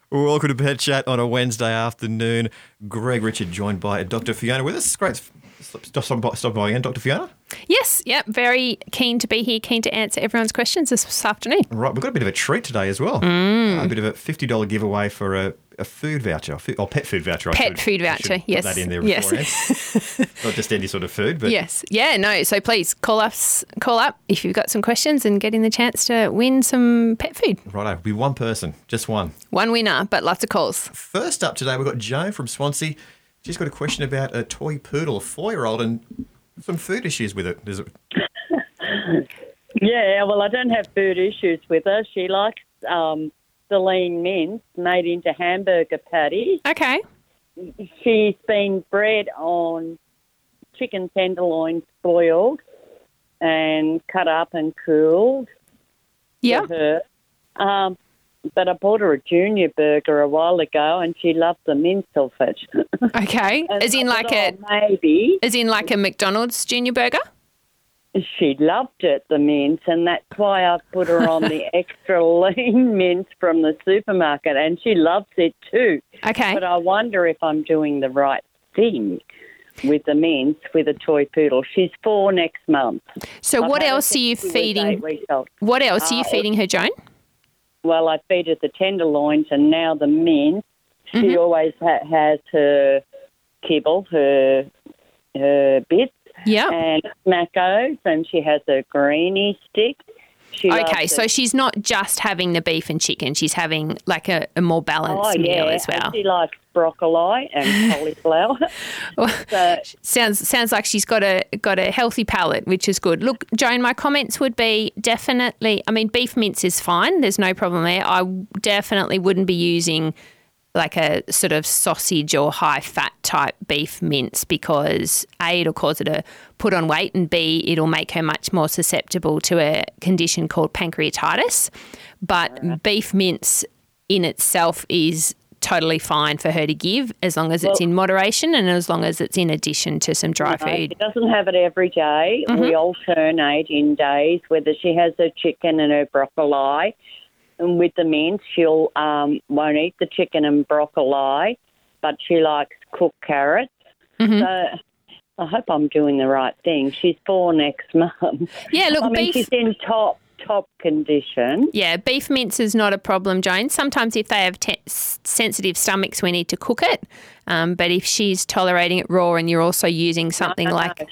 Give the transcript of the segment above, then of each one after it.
Well, welcome to Pet Chat on a Wednesday afternoon. Greg Richard joined by Dr. Fiona with us. Great. Stop by again, Dr. Fiona. Yes, very keen to be here, keen to answer everyone's questions this afternoon. Right, we've got a bit of a treat today as well. A bit of a $50 giveaway for a food voucher, or pet food voucher. Food voucher, yes. Put that in there beforehand. Not just any sort of food, but... Yes. Yeah, no, so please call up if you've got some questions and getting the chance to win some pet food. Righto, be one person, just one. One winner, but lots of calls. First up today, we've got Joan from Swansea. She's got a question about a toy poodle, a 4-year-old, and some food issues with it. Is it? Yeah, well, I don't have food issues with her. She likes the lean mince made into hamburger patties. Okay. She's been bred on chicken tenderloins boiled and cut up and cooled Yeah. for her. But I bought her a junior burger a while ago and she loved the mince of it. Okay. As in like a McDonald's junior burger? She loved it, the mince, and that's why I put her on the extra lean mince from the supermarket, and she loves it too. Okay. But I wonder if I'm doing the right thing with the mince with a toy poodle. She's 4 next month. So what I've had her else are you since she was 8 feeding? weeks old. What else are you feeding her, Joan? Well, I feed her the tenderloins and now the mince. She always has her kibble, her bits. Yeah. And smackos, and she has a greenie stick. So she's not just having the beef and chicken. She's having like a more balanced meal as well. And she likes broccoli and cauliflower. Sounds like she's got a healthy palate, which is good. Look, Joan, my comments would be definitely, I mean, beef mince is fine. There's no problem there. I definitely wouldn't be using like a sort of sausage or high fat type beef mince because A, it'll cause her to put on weight, and B, it'll make her much more susceptible to a condition called pancreatitis. But beef mince in itself is totally fine for her to give as long as it's in moderation and as long as it's in addition to some dry food. She doesn't have it every day. We alternate in days, whether she has her chicken and her broccoli. And with the mince, she'll won't eat the chicken and broccoli, but she likes cooked carrots. So I hope I'm doing the right thing. She's 4 next month. Yeah, look, she's in top condition. Yeah, beef mince is not a problem, Joan. Sometimes if they have sensitive stomachs, we need to cook it. But if she's tolerating it raw and you're also using something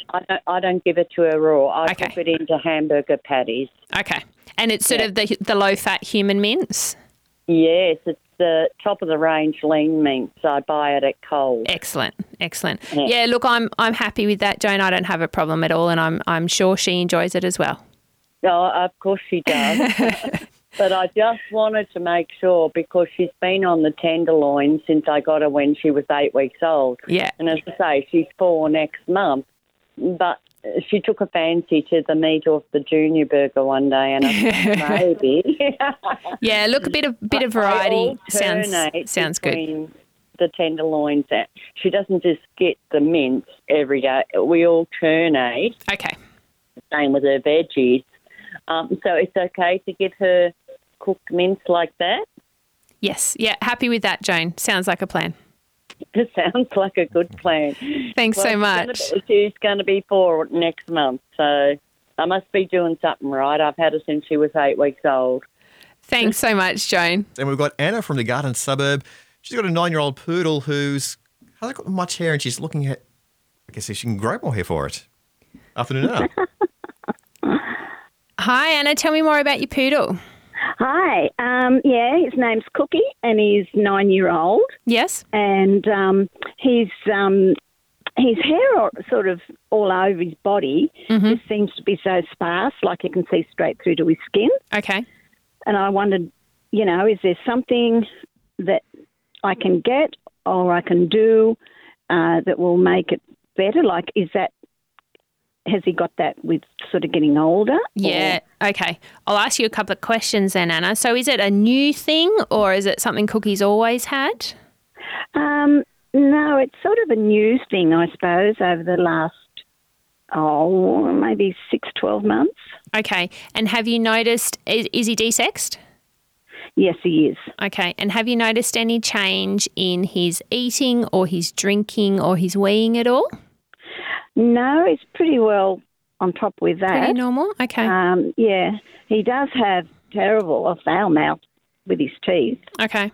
I don't give it to her raw. I cook it into hamburger patties. Okay. And it's sort of the low-fat human mince? Yes, it's the top-of-the-range lean mince. I buy it at Coles. Excellent. Yeah, look, I'm happy with that, Joan. I don't have a problem at all, and I'm sure she enjoys it as well. Oh, of course she does. But I just wanted to make sure because she's been on the tenderloin since I got her when she was 8 weeks old. Yeah. And as I say, she's 4 next month. But she took a fancy to the meat off the junior burger one day, and I thought maybe. Yeah, look, a bit of variety sounds good. The tenderloins, she doesn't just get the mince every day. We alternate. Okay. Same with her veggies. So it's okay to give her cooked mince like that? Yes. Yeah, happy with that, Joan. Sounds like a plan. It sounds like a good plan. Thanks so much. She's going to be 4 next month, so I must be doing something right. I've had her since she was 8 weeks old. Thanks so much, Joan. And we've got Anna from the Garden Suburb. She's got a 9-year-old poodle who's hasn't got much hair, and she's looking at, I guess, if she can grow more hair for it. Afternoon, Anna. Hi, Anna. Tell me more about your poodle. Hi. His name's Cookie, and he's 9-year-old. Yes. And his hair sort of all over his body just seems to be so sparse, like you can see straight through to his skin. Okay. And I wondered, is there something that I can get or I can do that will make it better? Like, has he got that with sort of getting older? Yeah, okay. I'll ask you a couple of questions then, Anna. So is it a new thing or is it something Cookie's always had? No, it's sort of a new thing, I suppose, over the last, maybe 6, 12 months. Okay. And have you noticed, is he desexed? Yes, he is. Okay. And have you noticed any change in his eating or his drinking or his weeing at all? No, he's pretty well on top with that. Pretty normal? Okay. Yeah, he does have a foul mouth with his teeth. Okay.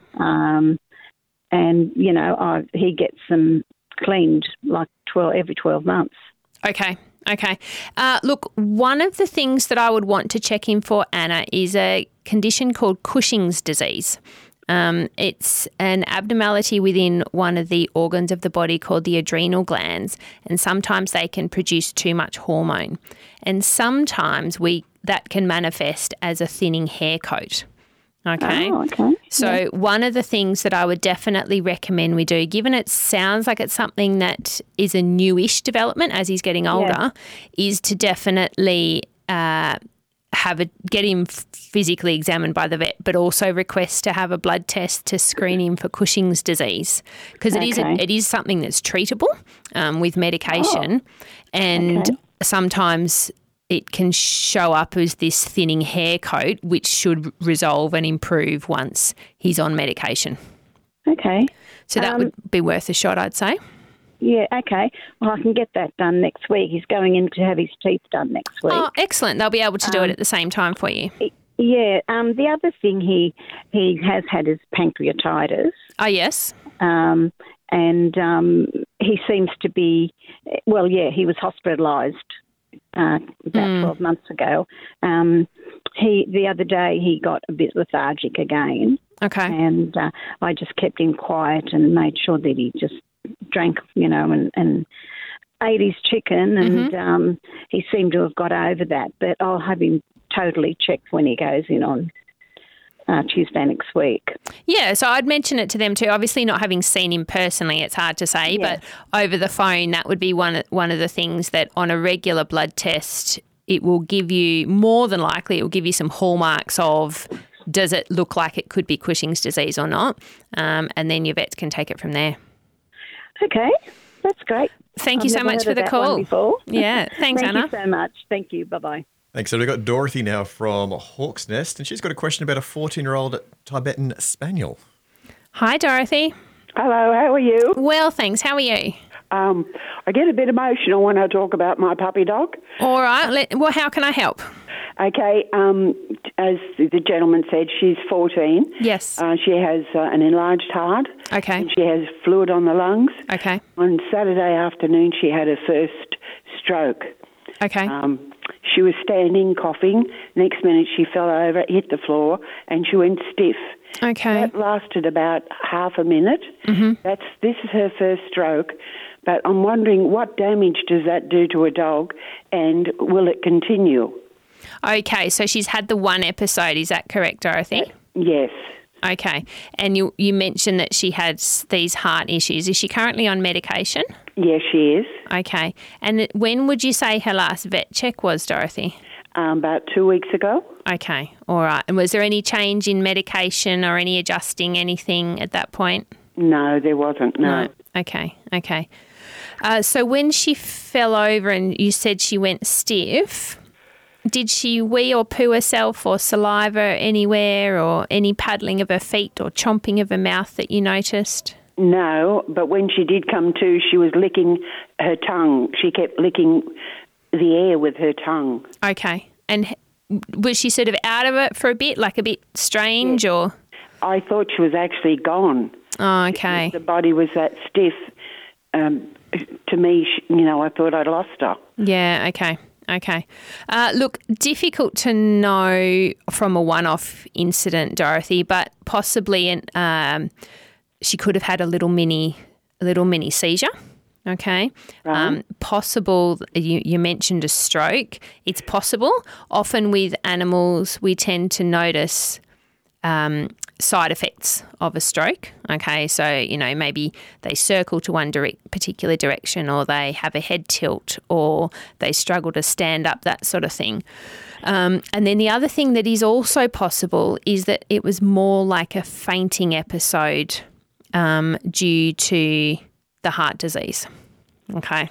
And, he gets them cleaned like every 12 months. Okay. Look, one of the things that I would want to check in for, Anna, is a condition called Cushing's disease. It's an abnormality within one of the organs of the body called the adrenal glands, and sometimes they can produce too much hormone. And sometimes that can manifest as a thinning hair coat. Okay. Oh, okay. So one of the things that I would definitely recommend we do, given it sounds like it's something that is a newish development as he's getting older, is to definitely get him physically examined by the vet, but also request to have a blood test to screen him for Cushing's disease, because it is something that's treatable with medication, and sometimes it can show up as this thinning hair coat, which should resolve and improve once he's on medication. Okay. So that would be worth a shot, I'd say. Yeah, okay. Well, I can get that done next week. He's going in to have his teeth done next week. Oh, excellent. They'll be able to do it at the same time for you. Yeah. The other thing he has had is pancreatitis. Oh, yes. And he seems to be, he was hospitalised about 12 months ago. The other day he got a bit lethargic again. Okay. And I just kept him quiet and made sure that he just drank, and ate his chicken, and he seemed to have got over that. But I'll have him totally checked when he goes in on Tuesday next week. Yeah, so I'd mention it to them too. Obviously, not having seen him personally, it's hard to say, but over the phone, that would be one of the things that on a regular blood test, it will give you, more than likely, it will give you some hallmarks of, does it look like it could be Cushing's disease or not? And then your vets can take it from there. Okay, that's great. Thank you so much for the call. Yeah, thanks, Anna. Thank you so much. Thank you. Bye-bye. Thanks. So we've got Dorothy now from Hawk's Nest, and she's got a question about a 14-year-old Tibetan Spaniel. Hi, Dorothy. Hello, how are you? Well, thanks. How are you? I get a bit emotional when I talk about my puppy dog. All right. Well, how can I help? Okay, as the gentleman said, she's 14. Yes. She has an enlarged heart. Okay. And she has fluid on the lungs. Okay. On Saturday afternoon, she had her first stroke. Okay. She was standing, coughing. Next minute, she fell over, hit the floor, and she went stiff. Okay. That lasted about half a minute. Mm-hmm. This is her first stroke. But I'm wondering, what damage does that do to a dog, and will it continue? Okay, so she's had the one episode, is that correct, Dorothy? Yes. Okay, and you mentioned that she had these heart issues. Is she currently on medication? Yes, she is. Okay, and when would you say her last vet check was, Dorothy? About 2 weeks ago. Okay, all right. And was there any change in medication or any adjusting anything at that point? No, there wasn't, no. Okay. So when she fell over and you said she went stiff, did she wee or poo herself or saliva anywhere or any paddling of her feet or chomping of her mouth that you noticed? No, but when she did come to, she was licking her tongue. She kept licking the air with her tongue. Okay. And was she sort of out of it for a bit, like a bit strange or? I thought she was actually gone. Oh, okay. The body was that stiff. To me, I thought I'd lost her. Yeah, okay. Look, difficult to know from a one-off incident, Dorothy, but possibly she could have had a little mini seizure. Okay. Right. Possible, you mentioned a stroke. It's possible. Often with animals, we tend to notice side effects of a stroke. Okay, so maybe they circle to one particular direction, or they have a head tilt, or they struggle to stand up, that sort of thing. And then the other thing that is also possible is that it was more like a fainting episode due to the heart disease. Okay.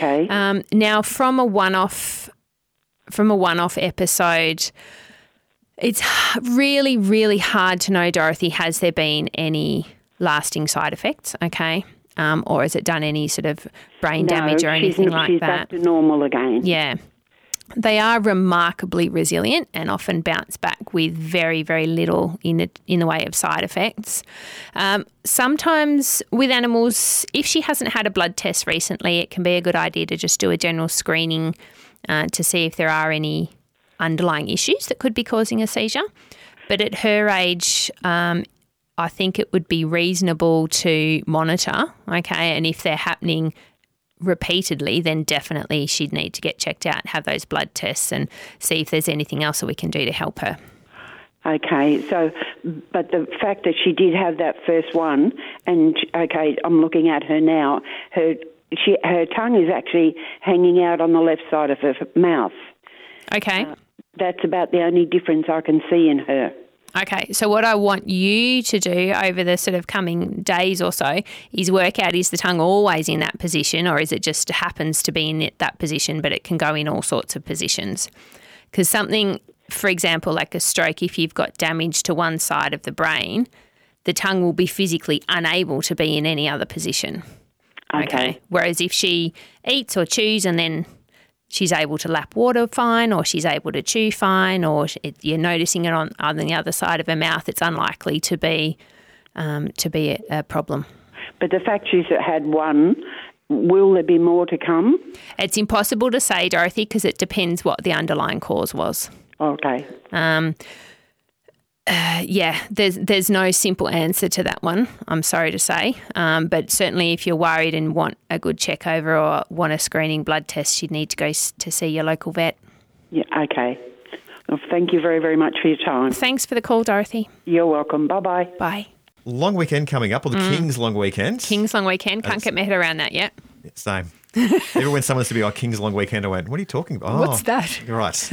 Okay. Now, from a one-off episode, It's really, really hard to know, Dorothy, has there been any lasting side effects, okay? Or has it done any sort of brain damage or anything like she's that? back to normal again. Yeah. They are remarkably resilient and often bounce back with very, very little in the way of side effects. Sometimes with animals, if she hasn't had a blood test recently, it can be a good idea to just do a general screening to see if there are any underlying issues that could be causing a seizure. But at her age, I think it would be reasonable to monitor, okay, and if they're happening repeatedly, then definitely she'd need to get checked out, have those blood tests and see if there's anything else that we can do to help her. Okay, so, but the fact that she did have that first one, and, okay, I'm looking at her now, her tongue is actually hanging out on the left side of her mouth. Okay. That's about the only difference I can see in her. Okay, so what I want you to do over the sort of coming days or so is work out, is the tongue always in that position, or is it just happens to be in that position, but it can go in all sorts of positions? Because something, for example, like a stroke, if you've got damage to one side of the brain, the tongue will be physically unable to be in any other position. Okay. Whereas if she eats or chews and then she's able to lap water fine, or she's able to chew fine, or you're noticing it on the other side of her mouth, it's unlikely to be a problem. But the fact she's had one, will there be more to come? It's impossible to say, Dorothy, because it depends what the underlying cause was. Okay. Yeah, there's no simple answer to that one, I'm sorry to say. But certainly if you're worried and want a good check over or want a screening blood test, you'd need to go to see your local vet. Yeah, okay. Well, thank you very, very much for your time. Thanks for the call, Dorothy. You're welcome. Bye-bye. Bye. Long weekend coming up, or the King's long weekend. King's long weekend. Can't get my head around that yet. Same. Even when someone said to me, King's long weekend, I went, what are you talking about? What's that? You're right.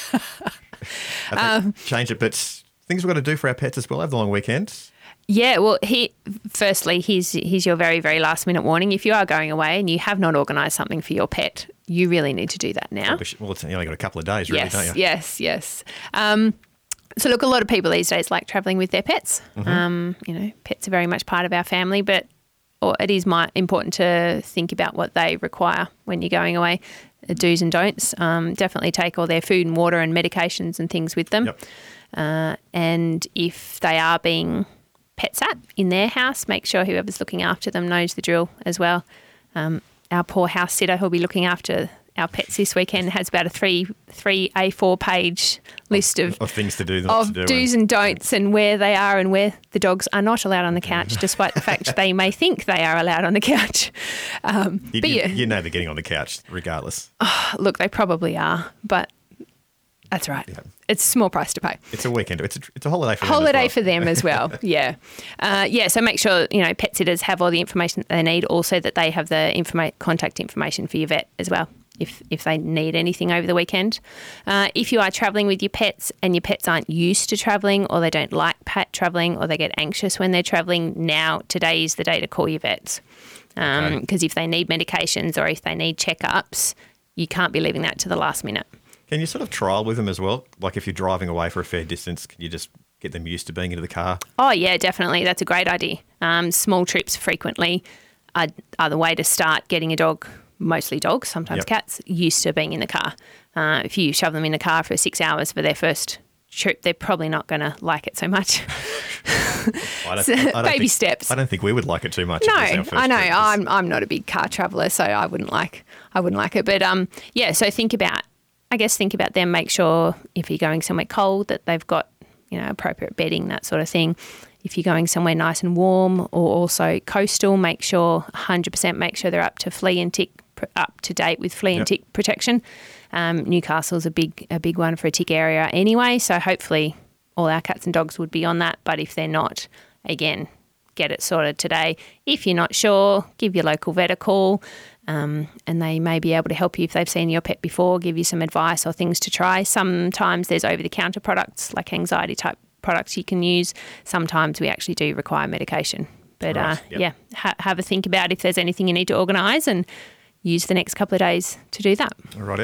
I think change it, but things we've got to do for our pets as well over the long weekend. Yeah, well, firstly, here's your very, very last minute warning. If you are going away and you have not organised something for your pet, you really need to do that now. Well, you only got a couple of days, really, don't you? Yes. So, look, a lot of people these days like travelling with their pets. Mm-hmm. Pets are very much part of our family, but it is important to think about what they require when you're going away, do's and don'ts. Definitely take all their food and water and medications and things with them. Yep. And if they are being pet sat in their house, make sure whoever's looking after them knows the drill as well. Our poor house sitter who'll be looking after our pets this weekend has about a three A4 page list of things to do, of do's and don'ts, and where they are and where the dogs are not allowed on the couch, despite the fact they may think they are allowed on the couch. You know they're getting on the couch regardless. Look, they probably are, but that's right. Yeah. It's a small price to pay. It's a weekend. It's a holiday for them. Holiday for them as well. Yeah. So make sure pet sitters have all the information that they need. Also that they have the contact information for your vet as well, if they need anything over the weekend. If you are travelling with your pets and your pets aren't used to travelling, or they don't like pet travelling, or they get anxious when they're travelling, today is the day to call your vets. Because if they need medications or if they need checkups, you can't be leaving that to the last minute. Can you sort of trial with them as well? Like if you're driving away for a fair distance, can you just get them used to being into the car? Oh, yeah, definitely. That's a great idea. Small trips frequently are the way to start getting a dog, mostly dogs, sometimes cats, used to being in the car. If you shove them in the car for 6 hours for their first trip, they're probably not going to like it so much. Baby steps. I don't think we would like it too much. No, I know. I'm not a big car traveller, so I wouldn't like it. But so think about them. Make sure if you're going somewhere cold that they've got appropriate bedding, that sort of thing. If you're going somewhere nice and warm or also coastal, 100% make sure they're up to date with flea and tick protection. Newcastle's a big one for a tick area anyway, so hopefully all our cats and dogs would be on that. But if they're not, again, get it sorted today. If you're not sure, give your local vet a call. And they may be able to help you if they've seen your pet before, give you some advice or things to try. Sometimes there's over-the-counter products like anxiety-type products you can use. Sometimes we actually do require medication. But have a think about if there's anything you need to organise and use the next couple of days to do that. Rightio.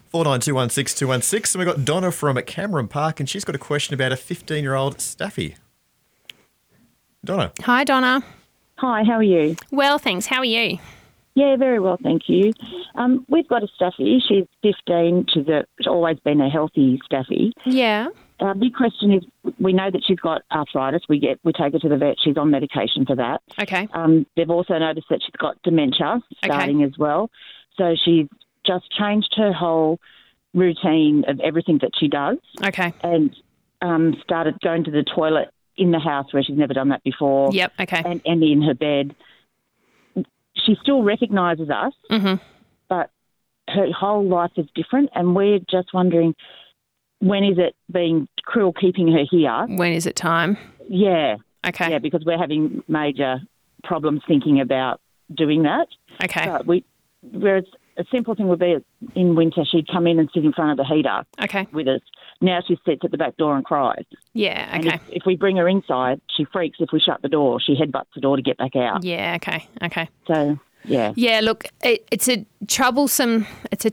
49216216. And we've got Donna from Cameron Park, and she's got a question about a 15-year-old Staffy. Donna. Hi, Donna. Hi, how are you? Well, thanks. How are you? Yeah, very well, thank you. We've got a Staffy. She's 15. She's always been a healthy Staffy. Yeah. Our big question is, we know that she's got arthritis. We take her to the vet. She's on medication for that. Okay. They've also noticed that she's got dementia starting as well. So she's just changed her whole routine of everything that she does. Okay. And started going to the toilet in the house where she's never done that before. Yep. Okay. And in her bed. She still recognises us, but her whole life is different, and we're just wondering, when is it being cruel keeping her here? When is it time? Yeah. Okay. Yeah, because we're having major problems thinking about doing that. Okay. But whereas a simple thing would be in winter, she'd come in and sit in front of the heater Okay. with us. Now she sits at the back door and cries. Yeah. And Okay. if we bring her inside, she freaks if we shut the door. She headbutts the door to get back out. Yeah. Okay. Okay. So, yeah. Yeah. Look, it's a troublesome.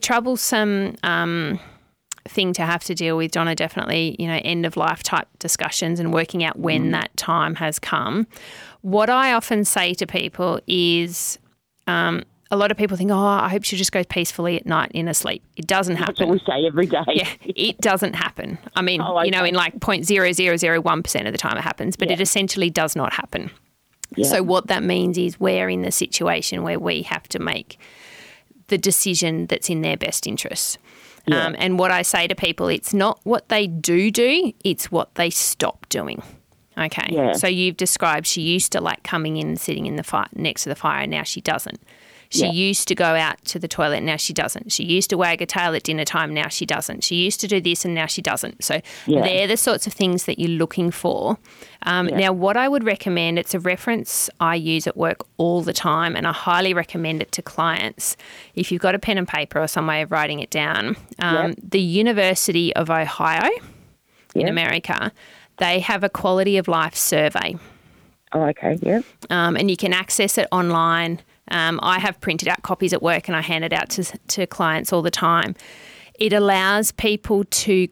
Thing to have to deal with, Donna. Definitely, end of life type discussions and working out when that time has come. What I often say to people is, a lot of people think, "Oh, I hope she just goes peacefully at night in her sleep." It doesn't happen. That's what we say every day. Yeah, it doesn't happen. I mean, in like 0.0001% of the time it happens, but it essentially does not happen. Yeah. So what that means is we're in the situation where we have to make the decision that's in their best interests. Yeah. And what I say to people, it's not what they do, it's what they stop doing. Okay. Yeah. So you've described she used to like coming in and sitting in the fire next to the fire, and now she doesn't. She used to go out to the toilet, now she doesn't. She used to wag her tail at dinner time, now she doesn't. She used to do this and now she doesn't. So they're the sorts of things that you're looking for. Now, what I would recommend, it's a reference I use at work all the time, and I highly recommend it to clients. If you've got a pen and paper or some way of writing it down, the University of Ohio in America, they have a quality of life survey. Oh, okay, yeah. And you can access it online. I have printed out copies at work and I hand it out to clients all the time. It allows people to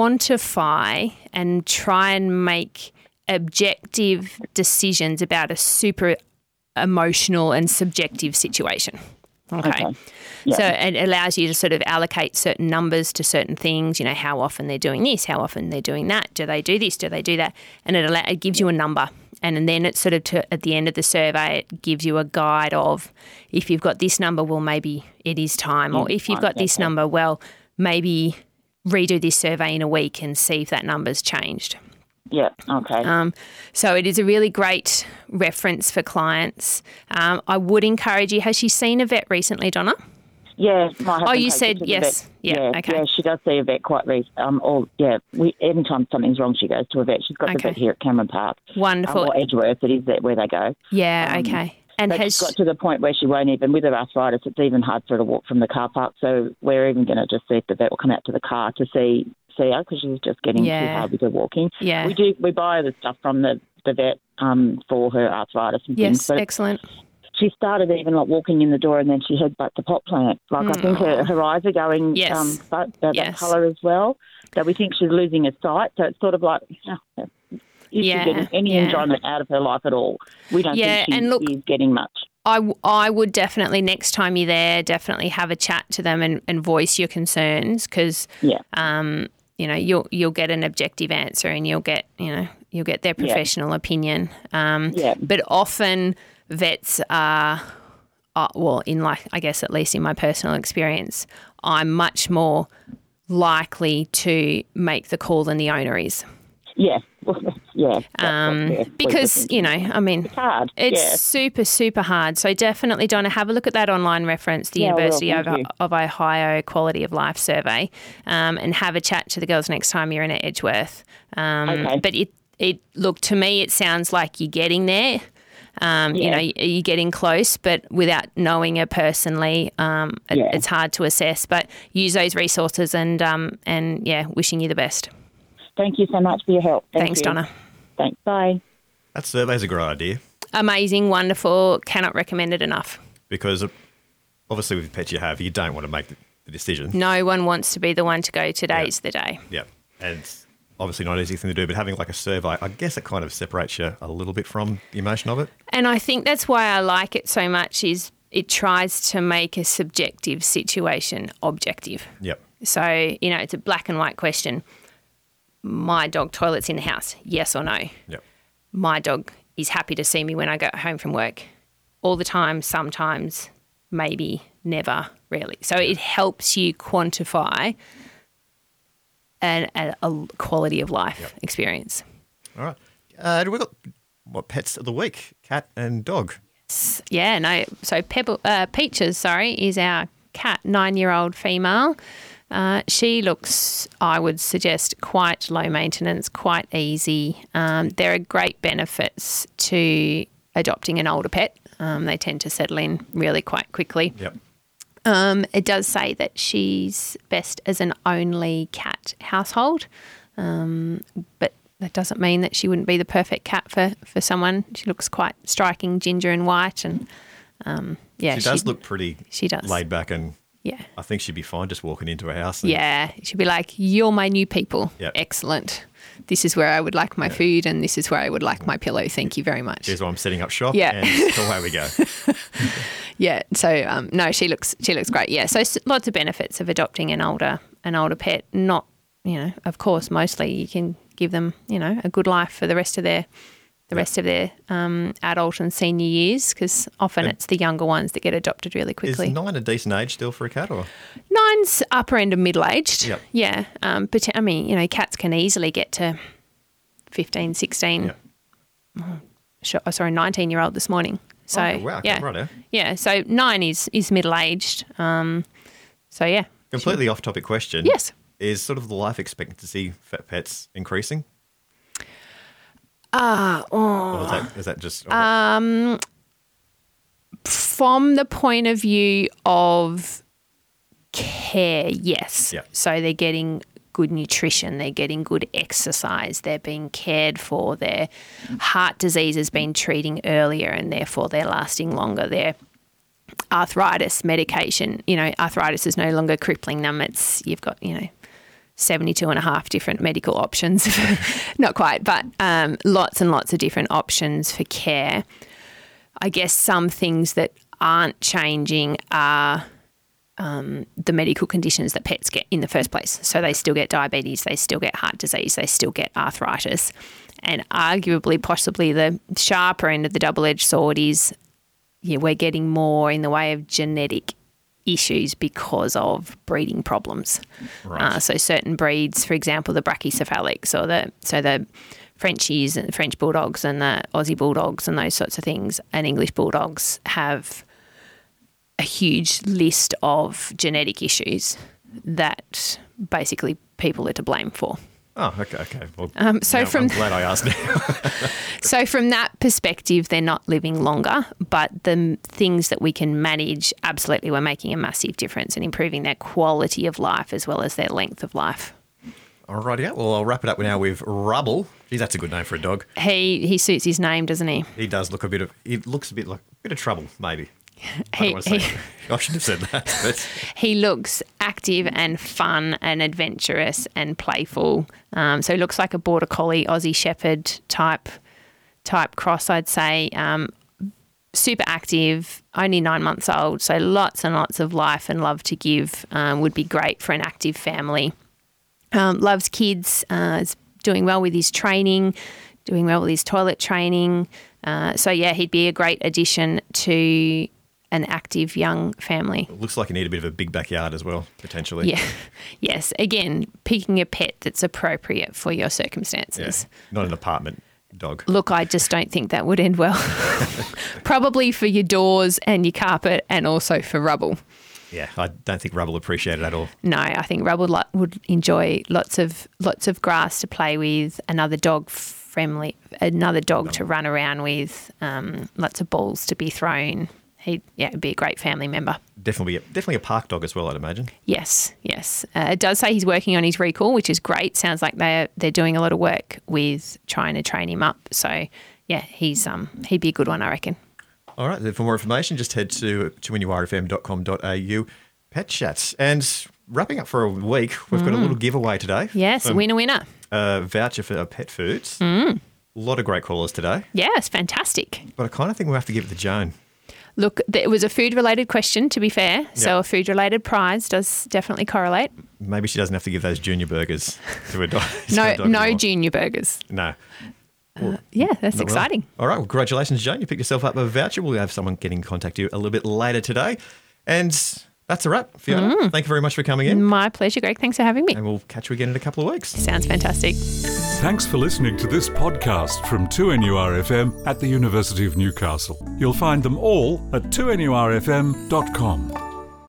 quantify and try and make objective decisions about a super emotional and subjective situation. Okay. Yeah. So it allows you to sort of allocate certain numbers to certain things, how often they're doing this, how often they're doing that. Do they do this? Do they do that? And it gives you a number. And then it's sort of at the end of the survey, it gives you a guide of, if you've got this number, well, maybe it is time. Or if you've got this number, well, maybe redo this survey in a week and see if that number's changed. Yeah, okay. So it is a really great reference for clients. I would encourage you, has she seen a vet recently, Donna? Yeah, my husband you takes said her to the yes. vet. Yeah, okay. Yeah, she does see a vet quite recently. Anytime something's wrong, she goes to a vet. She's got the vet here at Cameron Park. Wonderful. Or Edgeworth, it is where they go. Yeah, okay. And but she's got to the point where she won't even, with her arthritis, it's even hard for her to walk from the car park. So we're even going to just see if the vet will come out to the car to see her, because she's just getting too hard with her walking. Yeah. We buy her the stuff from the vet for her arthritis and things. Yes, excellent. She started even like walking in the door, and then she headbutted the pot plant. Like I think her eyes are going that colour as well. So we think she's losing her sight. So it's sort of like, is she getting any enjoyment out of her life at all? We don't think she is getting much. I would definitely, next time you're there, definitely have a chat to them and voice your concerns, because you'll get an objective answer, and you'll get their professional opinion. But often vets are, I guess at least in my personal experience, I'm much more likely to make the call than the owner is. Yeah. Because, it's hard. It's super, super hard. So definitely, Donna, have a look at that online reference, the University of Ohio Quality of Life Survey, and have a chat to the girls next time you're in at Edgeworth. But look, to me, it sounds like you're getting there. You're getting close, but without knowing her personally, it's hard to assess. But use those resources and wishing you the best. Thank you so much for your help. Thanks, Donna. Thanks. Bye. That survey's a great idea. Amazing, wonderful. Cannot recommend it enough. Because obviously with the pets you have, you don't want to make the decision. No one wants to be the one to go, today's the day. Yeah. And it's obviously not an easy thing to do, but having like a survey, I guess it kind of separates you a little bit from the emotion of it. And I think that's why I like it so much is it tries to make a subjective situation objective. Yep. So, it's a black and white question. My dog toilets in the house, yes or no? Yep. My dog is happy to see me when I go home from work. All the time, sometimes, maybe, never, rarely. So it helps you quantify a quality of life experience. All right. We've got pets of the week, cat and dog. Yeah, no. So Peaches, is our cat, 9-year-old female. She looks, I would suggest, quite low maintenance, quite easy. There are great benefits to adopting an older pet. They tend to settle in really quite quickly. Yep. It does say that she's best as an only cat household, but that doesn't mean that she wouldn't be the perfect cat for someone. She looks quite striking, ginger and white, and she does look pretty. She does. Laid back, and yeah, I think she'd be fine just walking into a house. Yeah, she'd be like, "You're my new people. Yep. Excellent. This is where I would like my food, and this is where I would like my pillow. Thank you very much. Here's where I'm setting up shop. Yeah, and away we go." Yeah. So no, she looks great. Yeah. So lots of benefits of adopting an older pet. Not, of course, mostly you can give them, a good life for the rest of their adult and senior years, because often it's the younger ones that get adopted really quickly. Is 9 a decent age still for a cat, or? 9's upper end of middle-aged. Yep. Yeah. But I mean, cats can easily get to 15, 16. Yep. 19-year-old this morning. So wow, yeah, right. Yeah, so 9 is middle-aged. So yeah. Completely off-topic question. Yes. Is sort of the life expectancy for pets increasing? Or is that just? From the point of view of care, yes. Yep. So they're getting good nutrition, they're getting good exercise, they're being cared for, their heart disease has been treating earlier and therefore they're lasting longer. Their arthritis medication, arthritis is no longer crippling them. You've got, 72 and a half different medical options. Not quite, but lots and lots of different options for care. I guess some things that aren't changing are the medical conditions that pets get in the first place. So they still get diabetes, they still get heart disease, they still get arthritis. And arguably, possibly the sharper end of the double-edged sword is, we're getting more in the way of genetic issues because of breeding problems. Right. So certain breeds, for example, the brachycephalics, or the Frenchies and French bulldogs and the Aussie bulldogs and those sorts of things, and English bulldogs have a huge list of genetic issues that basically people are to blame for. Oh, okay. Well, I'm glad I asked now. So from that perspective, they're not living longer, but the things that we can manage, absolutely, we're making a massive difference in improving their quality of life as well as their length of life. Alrighty, yeah. Well, I'll wrap it up now with Rubble. Geez, that's a good name for a dog. He suits his name, doesn't he? He does look it looks a bit like a bit of trouble, maybe. I shouldn't have said that. But. He looks active and fun and adventurous and playful. So he looks like a Border Collie, Aussie Shepherd type cross, I'd say. Super active, only 9 months old, so lots and lots of life and love to give. Would be great for an active family. Loves kids, is doing well with his training, doing well with his toilet training. So yeah, he'd be a great addition to an active young family. It looks like you need a bit of a big backyard as well, potentially. Yeah. Yes. Again, picking a pet that's appropriate for your circumstances. Yeah. Not an apartment dog. Look, I just don't think that would end well. Probably for your doors and your carpet, and also for Rubble. Yeah, I don't think Rubble appreciate it at all. No, I think Rubble would enjoy lots of grass to play with, another dog to run around with, lots of balls to be thrown. He'd be a great family member. Definitely a park dog as well, I'd imagine. Yes. It does say he's working on his recall, which is great. Sounds like they're doing a lot of work with trying to train him up. So yeah, he'd be a good one, I reckon. All right. For more information, just head to 2NURFM.com.au. Pet Chats. And wrapping up for a week, we've got a little giveaway today. Yes, winner. A voucher for pet foods. A lot of great callers today. Yes, fantastic. But I kind of think we'll have to give it to Joan. Look, it was a food-related question, to be fair, so a food-related prize does definitely correlate. Maybe she doesn't have to give those junior burgers to her dog. No junior burgers. No. Well, that's exciting. All right, well, congratulations, Joan. You picked yourself up a voucher. We'll have someone get in contact with you a little bit later today. And that's a wrap, Fiona. Thank you very much for coming in. My pleasure, Greg. Thanks for having me. And we'll catch you again in a couple of weeks. Sounds fantastic. Thanks for listening to this podcast from 2NURFM at the University of Newcastle. You'll find them all at 2NURFM.com.